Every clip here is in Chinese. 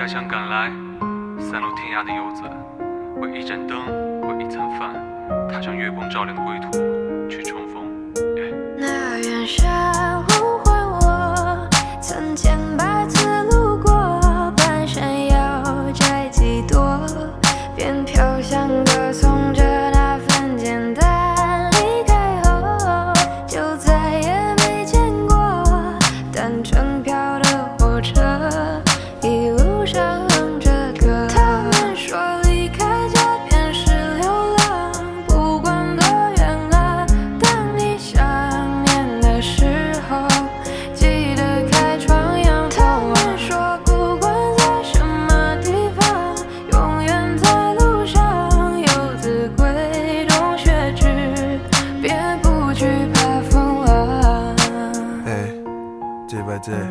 乡赶来，散落天涯的游子，为一盏灯，为一餐饭，踏上月光照亮的归途，去重逢。 那远山呼唤我，曾千百次路过，半山腰摘几朵，便飘香歌颂着那份简单。离开后，就再也没见过单程飘的火车，一路上着歌。他们说离开家便是流浪，不管多远啊，当你想念的时候，记得开窗仰头望。他们说不管在什么地方，永远在路上，游子归冬雪至，别不惧怕风浪。 day by day，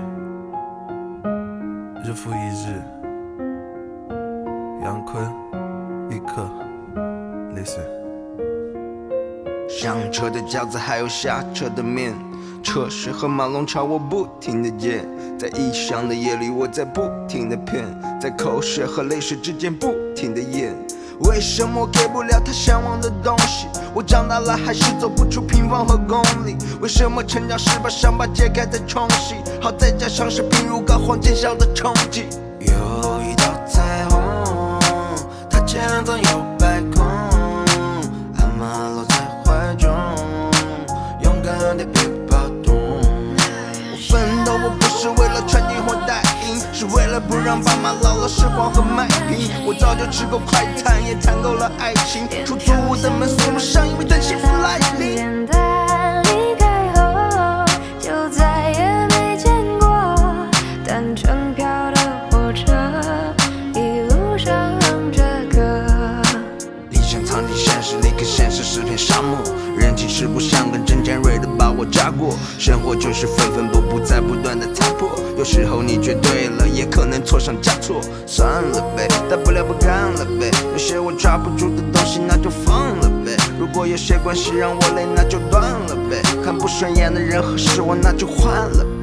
日复一日，杨坤，一刻 ，listen。 上车的饺子还有下车的面，车水和马龙朝我不停地溅，在异乡的夜里我在不停地骗，在口水和泪水之间不停地咽。为什么给不了他向往的东西？我长大了还是走不出平方和公里。为什么成长是把伤疤揭开再冲洗？好在加上是病入膏肓见效的冲击。有一道彩虹，它前方有白空，阿妈搂在怀中，勇敢地别跑动。我奋斗，我不是为了穿金或戴银，是为了不让爸妈老了失望和卖贫。我早就吃够快餐，也谈够了爱情，出错误的门锁不上，因为等幸福来临。 简单离开后，就再也没见过单程飘的火车，一路上着歌。 理想藏进现实里，可现实是片沙漠。人情世故像根针尖锐的把我扎过，生活就是分分步步在不断的踏破。有时候你觉对了，也可能错上加错。算了呗，大不了不干了呗。有些我抓不住的东西，那就放了呗。如果有些关系让我累，那就断了呗。看不顺眼的人和事，我那就换了呗。